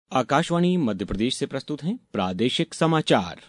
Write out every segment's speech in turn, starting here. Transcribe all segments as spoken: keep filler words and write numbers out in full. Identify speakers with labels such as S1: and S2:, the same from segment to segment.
S1: आकाशवाणी मध्य प्रदेश से प्रस्तुत हैं प्रादेशिक समाचार।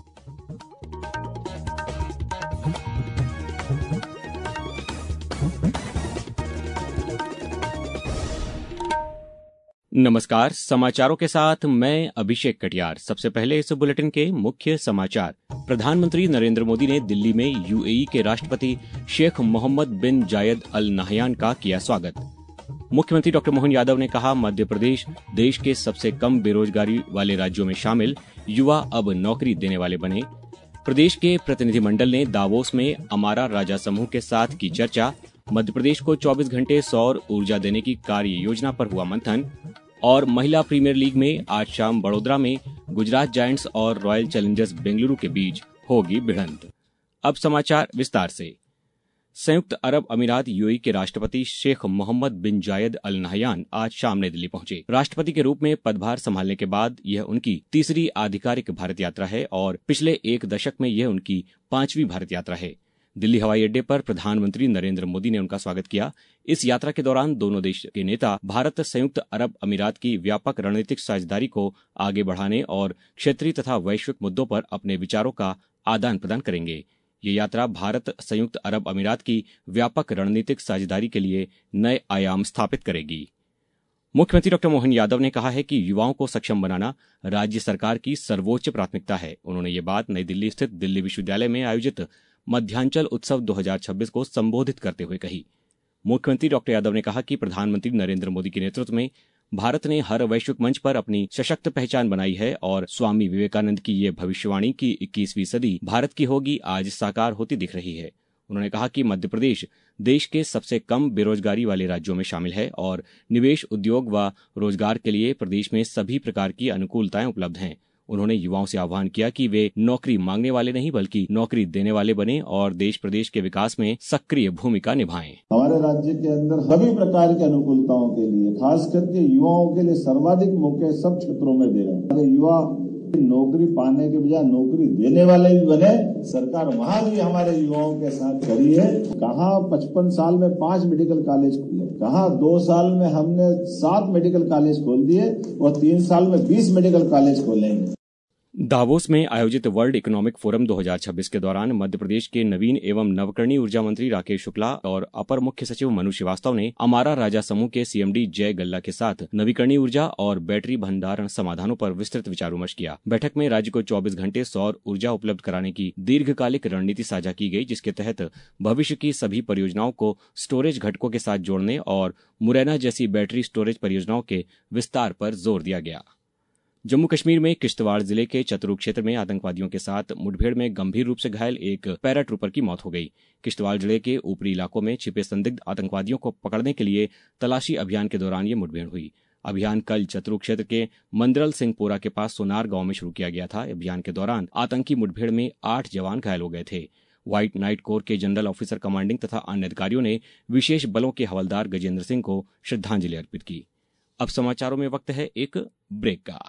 S1: नमस्कार, समाचारों के साथ मैं अभिषेक कटियार। सबसे पहले इस बुलेटिन के मुख्य समाचार। प्रधानमंत्री नरेंद्र मोदी ने दिल्ली में यूएई के राष्ट्रपति शेख मोहम्मद बिन जायद अल नाहयान का किया स्वागत। मुख्यमंत्री डॉक्टर मोहन यादव ने कहा, मध्य प्रदेश देश के सबसे कम बेरोजगारी वाले राज्यों में शामिल, युवा अब नौकरी देने वाले बने। प्रदेश के प्रतिनिधिमंडल ने दावोस में अमारा राजा समूह के साथ की चर्चा। मध्य प्रदेश को चौबीस घंटे सौर ऊर्जा देने की कार्य योजना पर हुआ मंथन। और महिला प्रीमियर लीग में आज शाम बड़ोदरा में गुजरात जायंट्स और रॉयल चैलेंजर्स बेंगलुरु के बीच होगी भिड़ंत। अब समाचार विस्तार से। संयुक्त अरब अमीरात यूएई के राष्ट्रपति शेख मोहम्मद बिन जायद अल नाहयान आज शाम नई दिल्ली पहुंचे। राष्ट्रपति के रूप में पदभार संभालने के बाद यह उनकी तीसरी आधिकारिक भारत यात्रा है और पिछले एक दशक में यह उनकी पांचवी भारत यात्रा है। दिल्ली हवाई अड्डे पर प्रधानमंत्री नरेंद्र मोदी ने उनका स्वागत किया। इस यात्रा के दौरान दोनों देश के नेता भारत संयुक्त अरब अमीरात की व्यापक रणनीतिक साझेदारी को आगे बढ़ाने और क्षेत्रीय तथा वैश्विक मुद्दों पर अपने विचारों का आदान प्रदान करेंगे। ये यात्रा भारत संयुक्त अरब अमीरात की व्यापक रणनीतिक साझेदारी के लिए नए आयाम स्थापित करेगी। मुख्यमंत्री डॉक्टर मोहन यादव ने कहा है कि युवाओं को सक्षम बनाना राज्य सरकार की सर्वोच्च प्राथमिकता है। उन्होंने ये बात नई दिल्ली स्थित दिल्ली विश्वविद्यालय में आयोजित मध्यांचल उत्सव दो हज़ार छब्बीस को संबोधित करते हुए कही। मुख्यमंत्री डॉक्टर यादव ने कहा कि प्रधानमंत्री नरेंद्र मोदी के नेतृत्व में भारत ने हर वैश्विक मंच पर अपनी सशक्त पहचान बनाई है और स्वामी विवेकानंद की ये भविष्यवाणी की इक्कीसवीं सदी भारत की होगी आज साकार होती दिख रही है। उन्होंने कहा कि मध्य प्रदेश देश के सबसे कम बेरोजगारी वाले राज्यों में शामिल है और निवेश, उद्योग व रोजगार के लिए प्रदेश में सभी प्रकार की अनुकूलताएं उपलब्ध हैं। उन्होंने युवाओं से आह्वान किया कि वे नौकरी मांगने वाले नहीं बल्कि नौकरी देने वाले बने और देश प्रदेश के विकास में सक्रिय भूमिका निभाएं।
S2: हमारे राज्य के अंदर सभी प्रकार की अनुकूलताओं के लिए, खास करके युवाओं के लिए सर्वाधिक मौके सब क्षेत्रों में दे रहे हैं। युवा नौकरी पाने के बजाय नौकरी देने वाले भी बने। सरकार वहां भी हमारे युवाओं के साथ खड़ी है। कहाँ पचपन साल में पांच मेडिकल कॉलेज खुले, कहाँ दो साल में हमने सात मेडिकल कॉलेज खोल दिए और तीन साल में बीस मेडिकल कॉलेज खोलेंगे।
S1: दावोस में आयोजित वर्ल्ड इकोनॉमिक फोरम दो हज़ार छब्बीस के दौरान मध्य प्रदेश के नवीन एवं नवकरणीय ऊर्जा मंत्री राकेश शुक्ला और अपर मुख्य सचिव मनु श्रीवास्तव ने अमारा राजा समूह के सीएमडी जय गल्ला के साथ नवीकरणीय ऊर्जा और बैटरी भंडारण समाधानों पर विस्तृत विचार विमर्श किया। बैठक में राज्य को चौबीस घंटे सौर ऊर्जा उपलब्ध कराने की दीर्घकालिक रणनीति साझा की गई, जिसके तहत भविष्य की सभी परियोजनाओं को स्टोरेज घटकों के साथ जोड़ने और मुरैना जैसी बैटरी स्टोरेज परियोजनाओं के विस्तार पर जोर दिया गया। जम्मू कश्मीर में किश्तवाड़ जिले के चतरू क्षेत्र में आतंकवादियों के साथ मुठभेड़ में गंभीर रूप से घायल एक पैराट्रूपर की मौत हो गई। किश्तवाड़ जिले के ऊपरी इलाकों में छिपे संदिग्ध आतंकवादियों को पकड़ने के लिए तलाशी अभियान के दौरान ये मुठभेड़ हुई। अभियान कल चतरू क्षेत्र के मंदरल सिंहपोरा के पास सोनार गांव में शुरू किया गया था। अभियान के दौरान आतंकी मुठभेड़ में आठ जवान घायल हो गए थे। व्हाइट नाइट कोर के जनरल ऑफिसर कमांडिंग तथा अन्य अधिकारियों ने विशेष बलों के हवलदार गजेंद्र सिंह को श्रद्धांजलि अर्पित की। अब समाचारों में वक्त है एक ब्रेक का।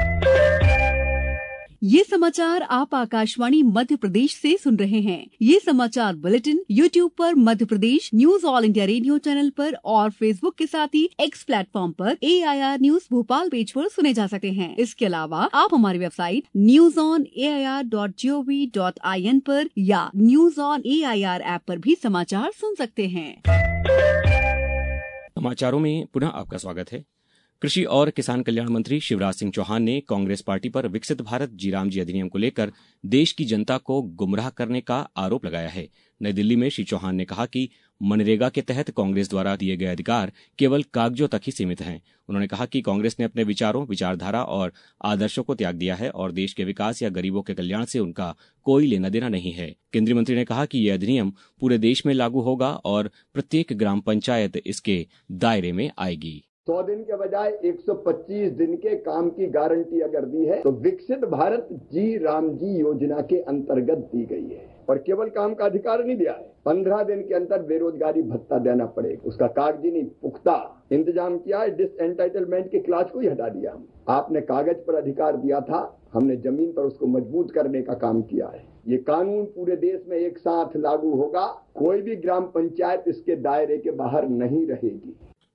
S3: ये समाचार आप आकाशवाणी मध्य प्रदेश से सुन रहे हैं। ये समाचार बुलेटिन यूट्यूब पर Madhya Pradesh news All India Radio channel पर और फेसबुक के साथ ही एक्स प्लेटफॉर्म पर A I R news Bhopal page पर सुने जा सकते हैं। इसके अलावा आप हमारी website news on A I R dot G O V dot I N पर या news on A I R app पर भी समाचार सुन सकते हैं।
S1: समाचारों में पुनः आपका स्वागत है। कृषि और किसान कल्याण मंत्री शिवराज सिंह चौहान ने कांग्रेस पार्टी पर विकसित भारत जी राम जी अधिनियम को लेकर देश की जनता को गुमराह करने का आरोप लगाया है। नई दिल्ली में श्री चौहान ने कहा कि मनरेगा के तहत कांग्रेस द्वारा दिए गए अधिकार केवल कागजों तक ही सीमित हैं। उन्होंने कहा कि कांग्रेस ने अपने विचारों, विचारधारा और आदर्शों को त्याग दिया है और देश के विकास या गरीबों के कल्याण से उनका कोई लेना देना नहीं है। केंद्रीय मंत्री ने कहा कि यह अधिनियम पूरे देश में लागू होगा और प्रत्येक ग्राम पंचायत इसके दायरे में आएगी।
S4: सौ दिन के बजाय एक सौ पच्चीस दिन के काम की गारंटी अगर दी है तो विकसित भारत जी राम जी योजना के अंतर्गत दी गई है और केवल काम का अधिकार नहीं दिया है। पंद्रह दिन के अंदर बेरोजगारी भत्ता देना पड़ेगा, उसका कागजी नहीं पुख्ता इंतजाम किया है। डिसएंटाइटलमेंट के क्लास को ही हटा दिया। आपने कागज पर अधिकार दिया था, हमने जमीन पर उसको मजबूत करने का काम किया है। ये कानून पूरे देश में एक साथ लागू होगा, कोई भी ग्राम पंचायत इसके दायरे के बाहर नहीं रहेगी।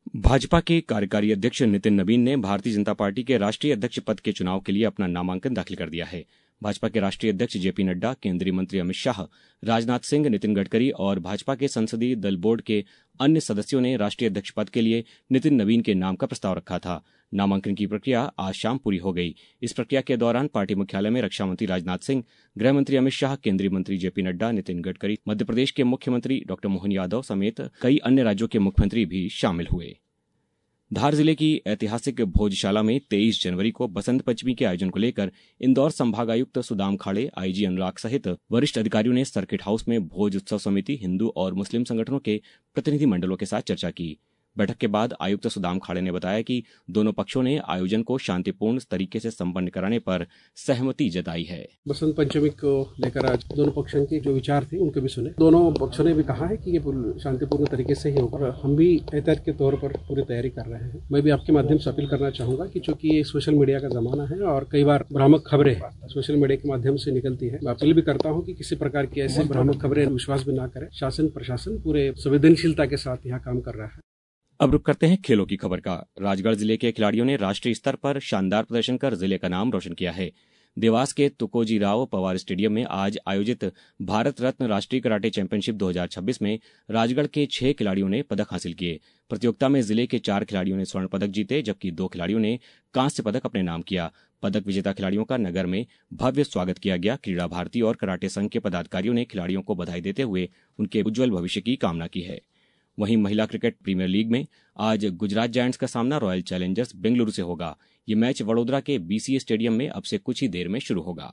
S1: भाजपा के कार्यकारी अध्यक्ष नितिन नवीन ने भारतीय जनता पार्टी के राष्ट्रीय अध्यक्ष पद के चुनाव के लिए अपना नामांकन दाखिल कर दिया है। भाजपा के राष्ट्रीय अध्यक्ष जेपी नड्डा, केंद्रीय मंत्री अमित शाह, राजनाथ सिंह, नितिन गडकरी और भाजपा के संसदीय दल बोर्ड के अन्य सदस्यों ने राष्ट्रीय अध्यक्ष पद के लिए नितिन नवीन के नाम का प्रस्ताव रखा था। नामांकन की प्रक्रिया आज शाम पूरी हो गई। इस प्रक्रिया के दौरान पार्टी मुख्यालय में रक्षा मंत्री राजनाथ सिंह, गृह मंत्री अमित शाह, केंद्रीय मंत्री जेपी नड्डा, नितिन गडकरी, मध्य प्रदेश के मुख्यमंत्री डॉक्टर मोहन यादव समेत कई अन्य राज्यों के मुख्यमंत्री भी शामिल हुए। धार जिले की ऐतिहासिक भोजशाला में तेईस जनवरी को बसंत पंचमी के आयोजन को लेकर इंदौर संभागायुक्त सुदाम खाड़े, आईजी अनुराग सहित वरिष्ठ अधिकारियों ने सर्किट हाउस में भोज उत्सव समिति, हिंदू और मुस्लिम संगठनों के प्रतिनिधि मंडलों के साथ चर्चा की। बैठक के बाद आयुक्त सुदाम खाड़े ने बताया कि दोनों पक्षों ने आयोजन को शांतिपूर्ण तरीके से संपन्न कराने पर सहमति जताई है।
S5: बसंत पंचमी को लेकर आज दोनों पक्षों के जो विचार थे उनके भी सुने। दोनों पक्षों ने भी कहा है कि ये शांतिपूर्ण तरीके से ही होगा। हम भी एहतियात के तौर पर पूरी तैयारी कर रहे हैं। मैं भी आपके माध्यम से अपील करना चाहूंगा कि चूंकि ये सोशल मीडिया का जमाना है और कई बार भ्रामक खबरें सोशल मीडिया के माध्यम से निकलती है, मैं अपील भी करता हूँ कि किसी प्रकार की ऐसी भ्रामक खबरें विश्वास भी न करें। शासन प्रशासन पूरे संवेदनशीलता के साथ यहाँ काम कर रहा है।
S1: अब रुक करते हैं खेलों की खबर का। राजगढ़ जिले के खिलाड़ियों ने राष्ट्रीय स्तर पर शानदार प्रदर्शन कर जिले का नाम रोशन किया है। देवास के तुकोजी राव पवार स्टेडियम में आज आयोजित भारत रत्न राष्ट्रीय कराटे चैंपियनशिप दो हज़ार छब्बीस में राजगढ़ के छह खिलाड़ियों ने पदक हासिल किए। प्रतियोगिता में जिले के चार खिलाड़ियों ने स्वर्ण पदक जीते, जबकि दो खिलाड़ियों ने कांस्य पदक अपने नाम किया। पदक विजेता खिलाड़ियों का नगर में भव्य स्वागत किया गया। क्रीड़ा भारती और कराटे संघ के पदाधिकारियों ने खिलाड़ियों को बधाई देते हुए उनके उज्जवल भविष्य की कामना की है। वहीं महिला क्रिकेट प्रीमियर लीग में आज गुजरात जायंट्स का सामना रॉयल चैलेंजर्स बेंगलुरु से होगा। ये मैच वडोदरा के बीसीए स्टेडियम में अब से कुछ ही देर में शुरू होगा।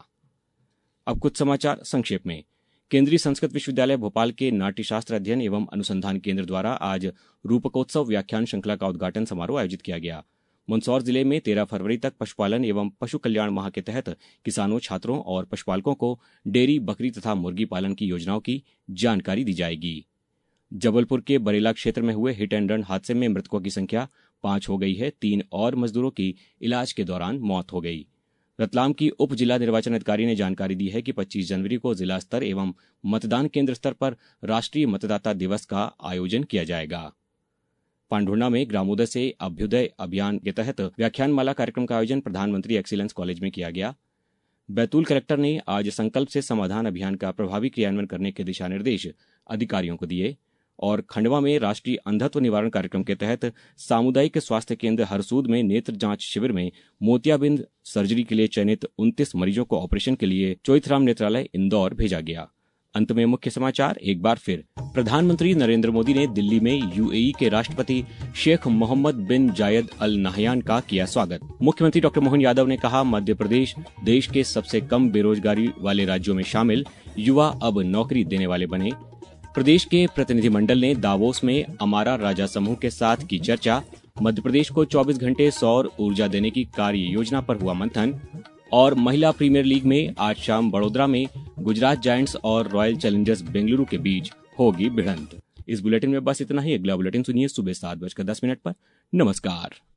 S1: अब कुछ समाचार संक्षेप में। केंद्रीय संस्कृत विश्वविद्यालय भोपाल के नाट्यशास्त्र अध्ययन एवं अनुसंधान केंद्र द्वारा आज रूपकोत्सव व्याख्यान श्रृंखला का उद्घाटन समारोह आयोजित किया गया। मंदसौर जिले में तेरह फरवरी तक पशुपालन एवं पशु कल्याण माह के तहत किसानों, छात्रों और पशुपालकों को डेयरी, बकरी तथा मुर्गी पालन की योजनाओं की जानकारी दी जाएगी। जबलपुर के बरेला क्षेत्र में हुए हिट एंड रन हादसे में मृतकों की संख्या पांच हो गई है। तीन और मजदूरों की इलाज के दौरान मौत हो गई। रतलाम की उप जिला निर्वाचन अधिकारी ने जानकारी दी है कि पच्चीस जनवरी को जिला स्तर एवं मतदान केंद्र स्तर पर राष्ट्रीय मतदाता दिवस का आयोजन किया जाएगा। पांढुर्णा में ग्रामोदय से अभ्युदय अभियान के तहत व्याख्यानमाला कार्यक्रम का आयोजन प्रधानमंत्री एक्सीलेंस कॉलेज में किया गया। बैतूल कलेक्टर ने आज संकल्प से समाधान अभियान का प्रभावी क्रियान्वयन करने के दिशा निर्देश अधिकारियों को दिए। और खंडवा में राष्ट्रीय अंधत्व निवारण कार्यक्रम के तहत सामुदायिक स्वास्थ्य केंद्र हरसूद में नेत्र जांच शिविर में मोतियाबिंद सर्जरी के लिए चयनित उनतीस मरीजों को ऑपरेशन के लिए चोइथराम नेत्रालय इंदौर भेजा गया। अंत में मुख्य समाचार एक बार फिर। प्रधानमंत्री नरेंद्र मोदी ने दिल्ली में यूएई के राष्ट्रपति शेख मोहम्मद बिन जायद अल नाहयान का किया स्वागत। मुख्यमंत्री डॉक्टर मोहन यादव ने कहा, मध्य प्रदेश देश के सबसे कम बेरोजगारी वाले राज्यों में शामिल, युवा अब नौकरी देने वाले बने। प्रदेश के प्रतिनिधिमंडल ने दावोस में अमारा राजा समूह के साथ की चर्चा। मध्य प्रदेश को चौबीस घंटे सौर ऊर्जा देने की कार्य योजना पर हुआ मंथन। और महिला प्रीमियर लीग में आज शाम वडोदरा में गुजरात जायंट्स और रॉयल चैलेंजर्स बेंगलुरु के बीच होगी भिड़ंत। इस बुलेटिन में बस इतना ही। अगला बुलेटिन सुनिए सुबह सात बजकर दस मिनट पर। नमस्कार।